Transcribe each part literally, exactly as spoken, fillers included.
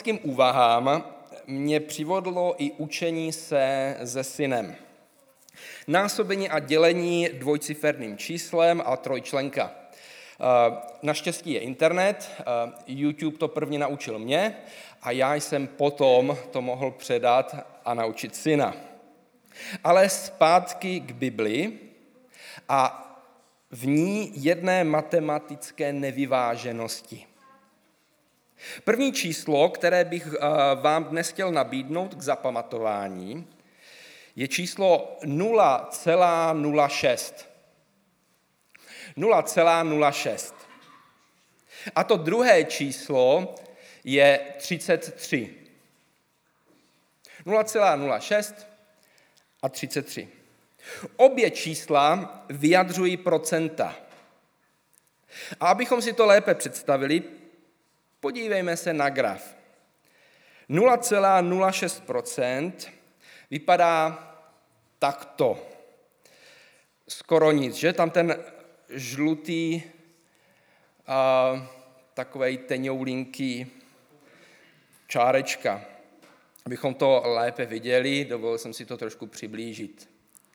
K úvahám mě přivodlo i učení se se synem. Násobení a dělení dvojciferným číslem a trojčlenka. Naštěstí je internet, YouTube to prvně naučil mě a já jsem potom to mohl předat a naučit syna. Ale zpátky k Bibli a v ní jedné matematické nevyváženosti. První číslo, které bych vám dnes chtěl nabídnout k zapamatování, je číslo nula celá nula šest. nula celá nula šest. A to druhé číslo je třicet tři. nula celá nula šest a třicet tři. Obě čísla vyjadřují procenta. A abychom si to lépe představili, podívejme se na graf. nula celá nula šest procent vypadá takto. Skoro nic, že? Tam ten žlutý, a, takovej tenoulinký čárečka. Abychom to lépe viděli, dovolil jsem si to trošku přiblížit.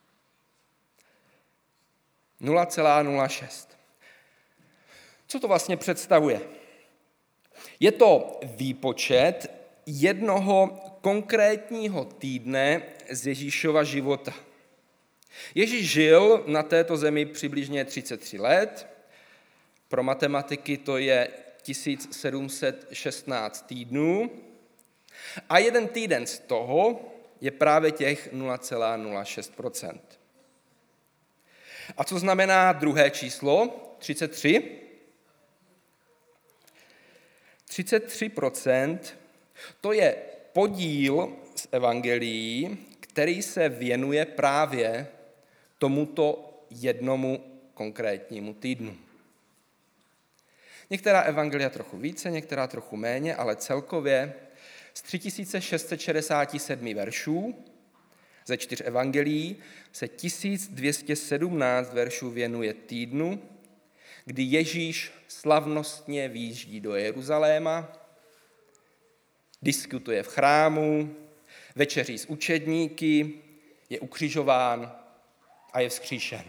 nula celá nula šest. Co to vlastně představuje? Je to výpočet jednoho konkrétního týdne z Ježíšova života. Ježíš žil na této zemi přibližně třicet tři let, pro matematiky to je tisíc sedm set šestnáct týdnů a jeden týden z toho je právě těch nula celá nula šest procent. A co znamená druhé číslo, třicet tři? třicet tři procent to je podíl z evangelií, který se věnuje právě tomuto jednomu konkrétnímu týdnu. Některá evangelia trochu více, některá trochu méně, ale celkově z tři tisíce šest set šedesát sedm veršů ze čtyř evangelií se tisíc dvě stě sedmnáct veršů věnuje týdnu, kdy Ježíš slavnostně vyjíždí do Jeruzaléma, diskutuje v chrámu, večeří s učedníky, je ukřižován a je vzkříšen.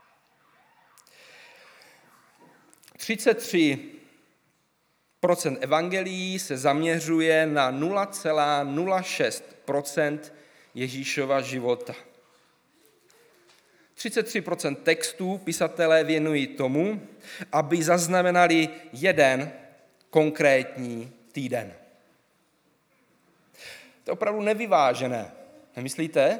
třicet tři procent evangelií se zaměřuje na nula celá nula šest procent Ježíšova života. třicet tři procent textů pisatelé věnují tomu, aby zaznamenali jeden konkrétní týden. To je opravdu nevyvážené, nemyslíte?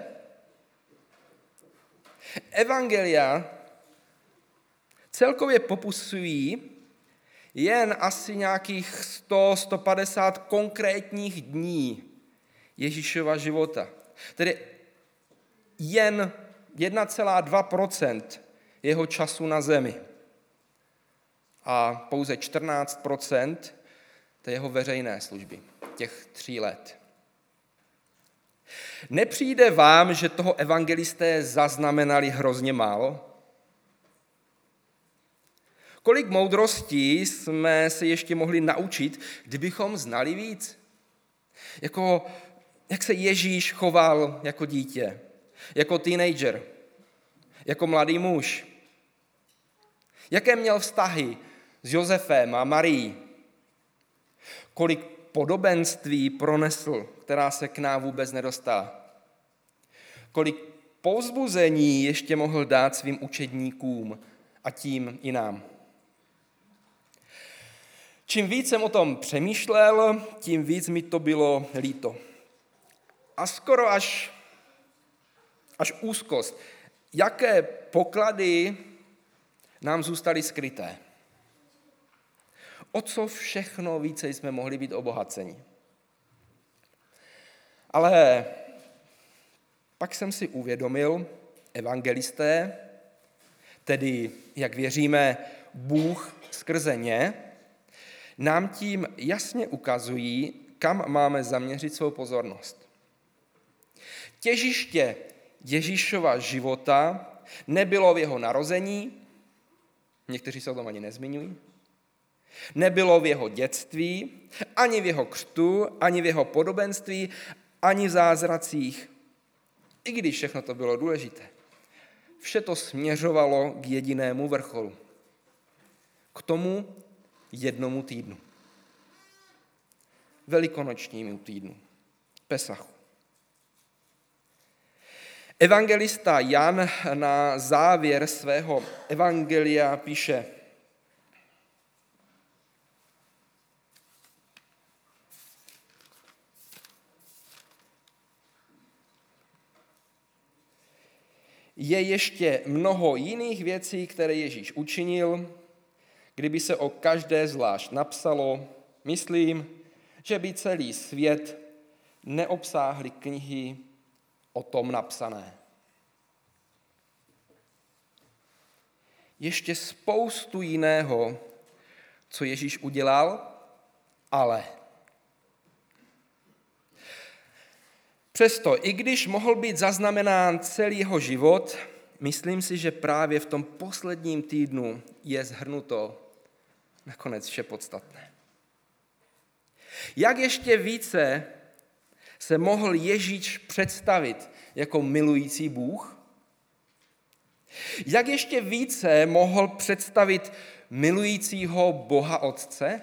Evangelia celkově popisují jen asi nějakých sto až sto padesát konkrétních dní Ježíšova života. Tedy jen jedna celá dva procenta jeho času na zemi a pouze čtrnáct procent té jeho veřejné služby, těch tří let. Nepřijde vám, že toho evangelisté zaznamenali hrozně málo? Kolik moudrostí jsme se ještě mohli naučit, kdybychom znali víc? Jako, jak se Ježíš choval jako dítě, jako teenager, jako mladý muž. Jaké měl vztahy s Josefem a Marií? Kolik podobenství pronesl, která se k nám vůbec nedostala? Kolik povzbuzení ještě mohl dát svým učedníkům a tím i nám? Čím víc jsem o tom přemýšlel, tím víc mi to bylo líto. A skoro až, až úzkost. Jaké poklady nám zůstaly skryté? O co všechno více jsme mohli být obohaceni? Ale pak jsem si uvědomil, evangelisté, tedy, jak věříme, Bůh skrze ně, nám tím jasně ukazují, kam máme zaměřit svou pozornost. Těžiště Ježíšova života nebylo v jeho narození, někteří se o tom ani nezmiňují, Nebylo v jeho dětství, ani v jeho křtu, ani v jeho podobenství, ani v zázracích. I když všechno to bylo důležité. Vše to směřovalo k jedinému vrcholu. K tomu jednomu týdnu. Velikonočnímu týdnu. Pesachu. Evangelista Jan na závěr svého evangelia píše: Je ještě mnoho jiných věcí, které Ježíš učinil. Kdyby se o každé zvlášť napsalo, myslím, že by celý svět neobsáhly knihy o tom napsané. Ještě spoustu jiného, co Ježíš udělal, ale přesto, i když mohl být zaznamenán celý jeho život, myslím si, že právě v tom posledním týdnu je shrnuto nakonec vše podstatné. Jak ještě více se mohl Ježíš představit jako milující Bůh? Jak ještě více mohl představit milujícího Boha Otce?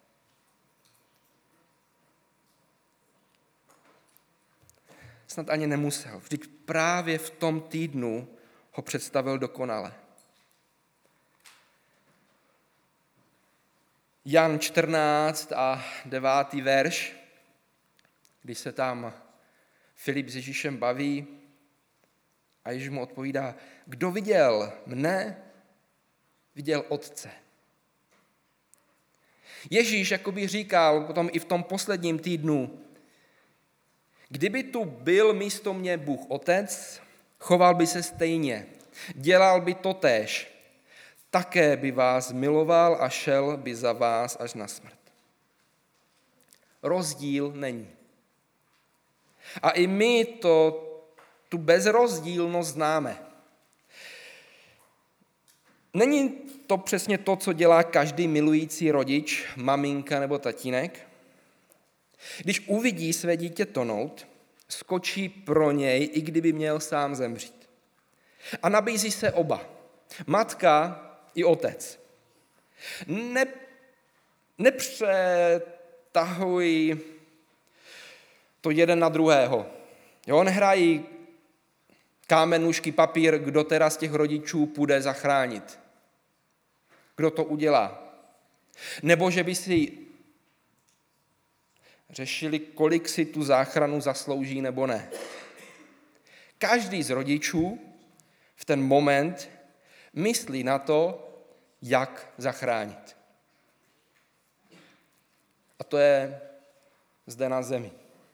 Snad ani nemusel. Vždyť právě v tom týdnu ho představil dokonale. Jan čtrnáct a devátý verš, když se tam Filip s Ježíšem baví a Ježíš mu odpovídá: kdo viděl mne, viděl Otce. Ježíš jakoby říkal potom i v tom posledním týdnu: kdyby tu byl místo mě Bůh Otec, choval by se stejně, dělal by totéž, také by vás miloval a šel by za vás až na smrt. Rozdíl není. A i my to, tu bezrozdílnost známe. Není to přesně to, co dělá každý milující rodič, maminka nebo tatínek? Když uvidí své dítě tonout, skočí pro něj, i kdyby měl sám zemřít. A nabízí se oba. Matka i otec. Ne, nepřetahují to jeden na druhého. Jo, nehrají kámen, nůžky, papír, kdo teda z těch rodičů půjde zachránit. Kdo to udělá. Nebo že by si řešili, kolik si tu záchranu zaslouží nebo ne. Každý z rodičů v ten moment myslí na to, jak zachránit. A to je zde na zemi.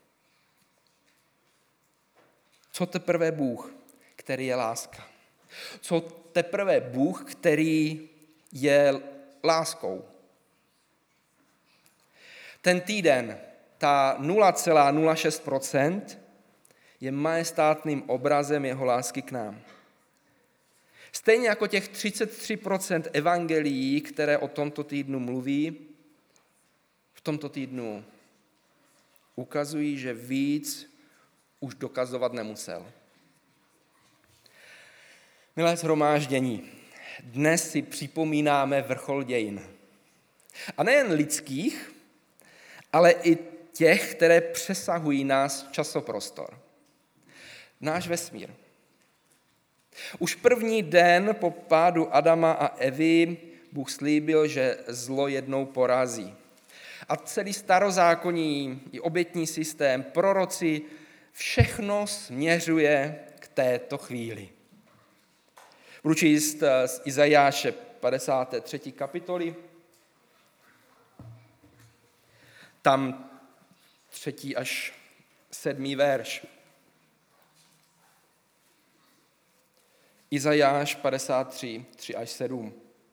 Co teprve Bůh, který je láska? Co teprve Bůh, který je láskou? Ten týden, ta nula celá nula šest procenta je majestátným obrazem jeho lásky k nám. Stejně jako těch třicet tři procent evangelií, které o tomto týdnu mluví, v tomto týdnu ukazují, že víc už dokazovat nemusel. Milé shromáždění, dnes si připomínáme vrchol dějin. A nejen lidských, ale i těch, které přesahují nás časoprostor. Náš vesmír. Už první den po pádu Adama a Evy Bůh slíbil, že zlo jednou porazí. A celý starozákonní i obětní systém, proroci, všechno směřuje k této chvíli. Budu číst z Izajáše padesáté třetí kapitoly. Tam třetí až sedmý verš. Izajáš padesát tři, tři až sedm.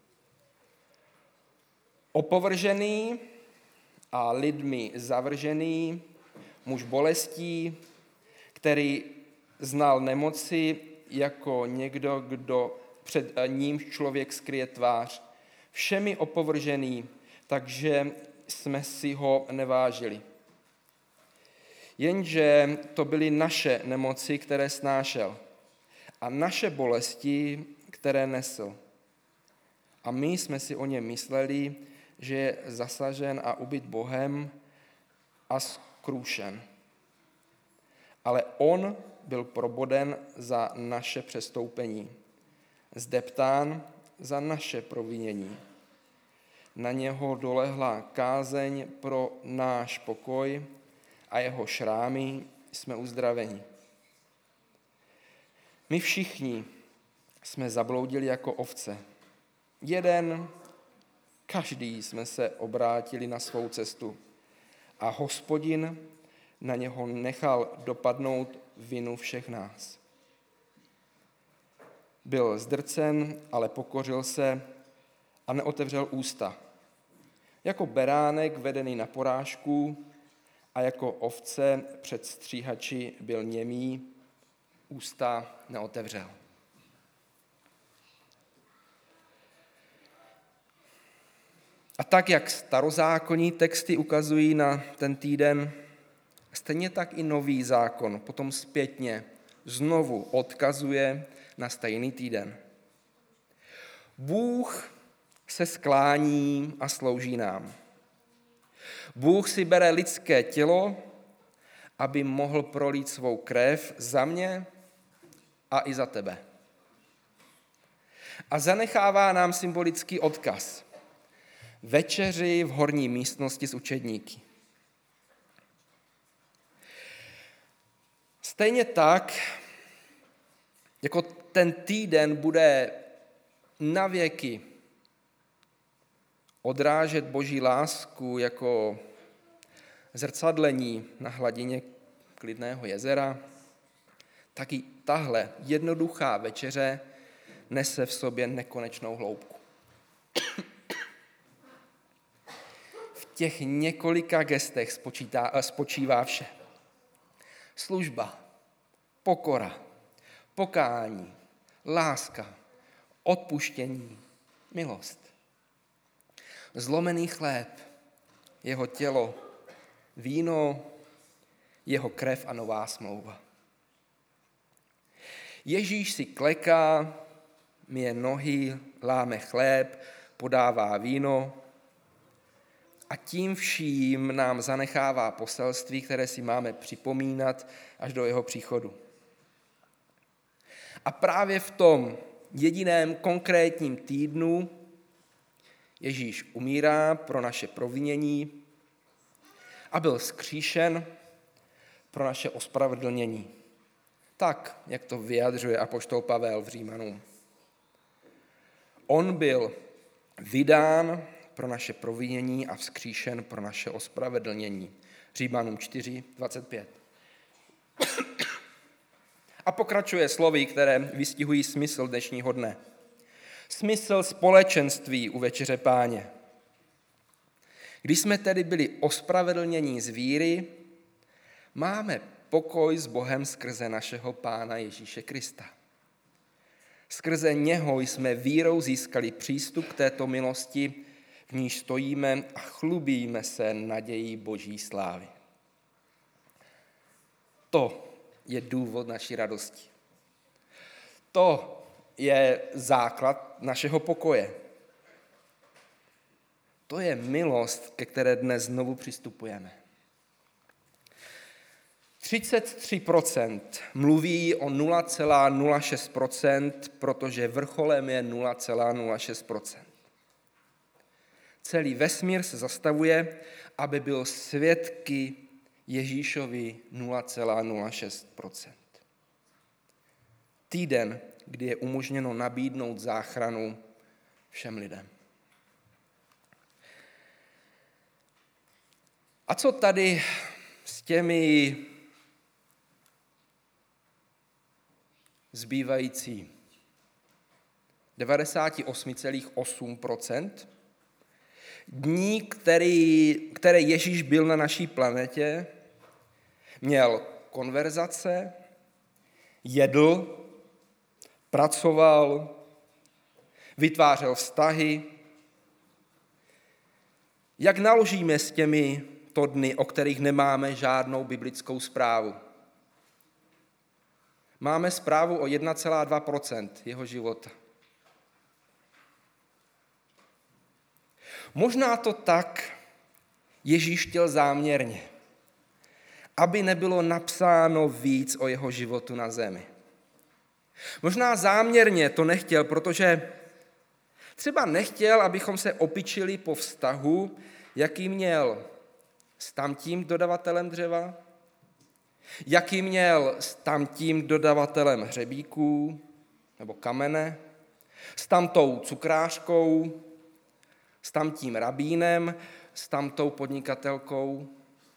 Opovržený a lidmi zavržený, muž bolestí, který znal nemoci jako někdo, kdo před ním člověk skryje tvář. Všemi opovržený, takže jsme si ho nevážili. Jenže to byly naše nemoci, které snášel, a naše bolesti, které nesl. A my jsme si o něm mysleli, že je zasažen a ubit Bohem a zkroušen. Ale on byl proboden za naše přestoupení, zdeptán za naše provinění. Na něho dolehla kázeň pro náš pokoj a jeho šrámy jsme uzdraveni. My všichni jsme zabloudili jako ovce. Jeden, každý jsme se obrátili na svou cestu a Hospodin na něho nechal dopadnout vinu všech nás. Byl zdrcen, ale pokořil se a neotevřel ústa. Jako beránek vedený na porážku a jako ovce před stříhači byl němý, ústa neotevřel. A tak, jak starozákonní texty ukazují na ten týden, stejně tak i nový zákon potom zpětně znovu odkazuje na stejný týden. Bůh se sklání a slouží nám. Bůh si bere lidské tělo, aby mohl prolít svou krev za mě a i za tebe. A zanechává nám symbolický odkaz. Večeři v horní místnosti s učedníky. Stejně tak, jako ten týden bude navěky odrážet Boží lásku jako zrcadlení na hladině klidného jezera, tak i tahle jednoduchá večeře nese v sobě nekonečnou hloubku. V těch několika gestech spočítá, spočívá vše. Služba, pokora, pokání, láska, odpuštění, milost. Zlomený chléb, jeho tělo, víno, jeho krev a nová smlouva. Ježíš si kleká, myje nohy, láme chléb, podává víno a tím vším nám zanechává poselství, které si máme připomínat až do jeho příchodu. A právě v tom jediném konkrétním týdnu Ježíš umírá pro naše provinění a byl vzkříšen pro naše ospravedlnění. Tak, jak to vyjadřuje apoštol Pavel v Římanům. On byl vydán pro naše provinění a vzkříšen pro naše ospravedlnění. Římanům čtyři dvacet pět. A pokračuje slovy, které vystihují smysl dnešního dne. Smysl společenství u večeře Páně. Když jsme tedy byli ospravedlnění z víry, máme pokoj s Bohem skrze našeho Pána Ježíše Krista. Skrze něho jsme vírou získali přístup k této milosti, v níž stojíme a chlubíme se nadějí Boží slávy. To je důvod naší radosti. To je základ našeho pokoje. To je milost, ke které dnes znovu přistupujeme. třicet tři procent mluví o nula celá nula šest procent, protože vrcholem je nula celá nula šest procent. Celý vesmír se zastavuje, aby byl svědky Ježíšovi nula celá nula šest procent. Týden, kdy je umožněno nabídnout záchranu všem lidem. A co tady s těmi zbývající devadesát osm celá osm procent dní, který, které Ježíš byl na naší planetě, měl konverzace, jedl, pracoval, vytvářel vztahy, Jak naložíme s těmi to dny, o kterých nemáme žádnou biblickou zprávu? Máme zprávu o jedna celá dva procenta jeho života. Možná to tak Ježíš chtěl záměrně, aby nebylo napsáno víc o jeho životu na zemi. Možná záměrně to nechtěl, protože třeba nechtěl, abychom se opičili po vztahu, jaký měl s tamtím dodavatelem dřeva, jaký měl s tamtím dodavatelem hřebíků nebo kamene, s tamtou cukrářkou, s tamtím rabínem, s tamtou podnikatelkou.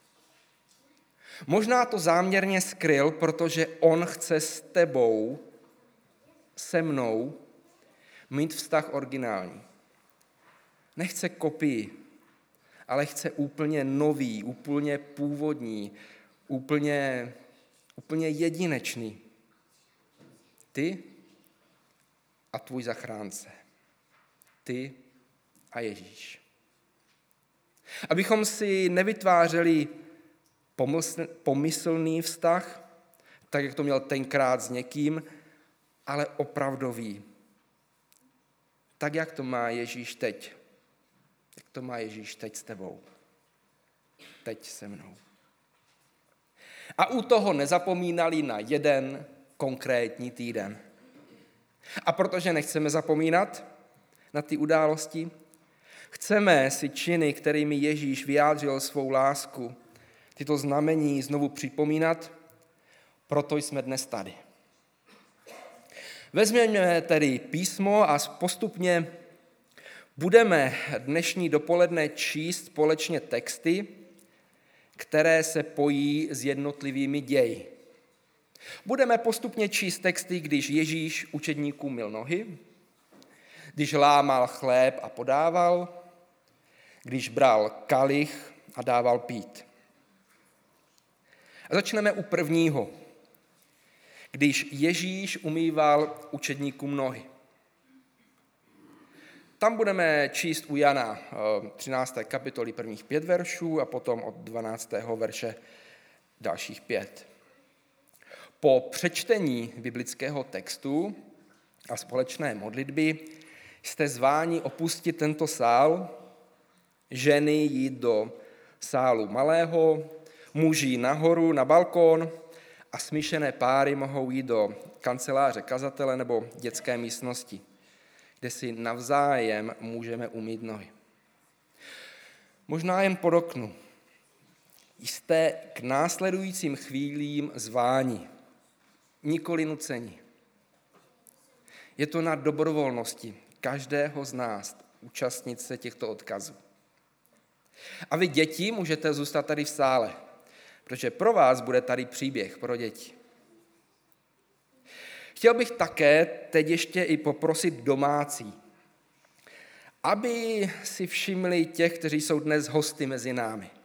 Možná to záměrně skryl, protože on chce s tebou, se mnou, mít vztah originální. Nechce kopii, ale chce úplně nový, úplně původní, úplně, úplně jedinečný. Ty a tvůj zachránce. Ty a Ježíš. Abychom si nevytvářeli pomyslný vztah, tak jak to měl tenkrát s někým, ale opravdový. Tak, jak to má Ježíš teď. Jak to má Ježíš teď s tebou. Teď se mnou. A u toho nezapomínali na jeden konkrétní týden. A protože nechceme zapomínat na ty události, chceme si činy, kterými Ježíš vyjádřil svou lásku, tyto znamení znovu připomínat, proto jsme dnes tady. Vezměme tedy písmo a postupně budeme dnešní dopoledne číst společně texty, které se pojí s jednotlivými ději. Budeme postupně číst texty, když Ježíš učedníkům myl nohy, když lámal chléb a podával, když bral kalich a dával pít. A začneme u prvního, když Ježíš umýval učedníkům nohy. Tam budeme číst u Jana třinácté kapitoly prvních pět veršů a potom od dvanáctého verše dalších pět. Po přečtení biblického textu a společné modlitby jste zváni opustit tento sál, ženy jít do sálu malého, muži nahoru na balkón a smíšené páry mohou jít do kanceláře kazatele nebo dětské místnosti, kde si navzájem můžeme umýt nohy. Možná jen podoknu. Jste k následujícím chvílím zváni, nikoli nuceni. Je to na dobrovolnosti každého z nás účastnit se těchto odkazů. A vy, děti, můžete zůstat tady v sále, protože pro vás bude tady příběh pro děti. Chtěl bych také teď ještě i poprosit domácí, aby si všimli těch, kteří jsou dnes hosty mezi námi.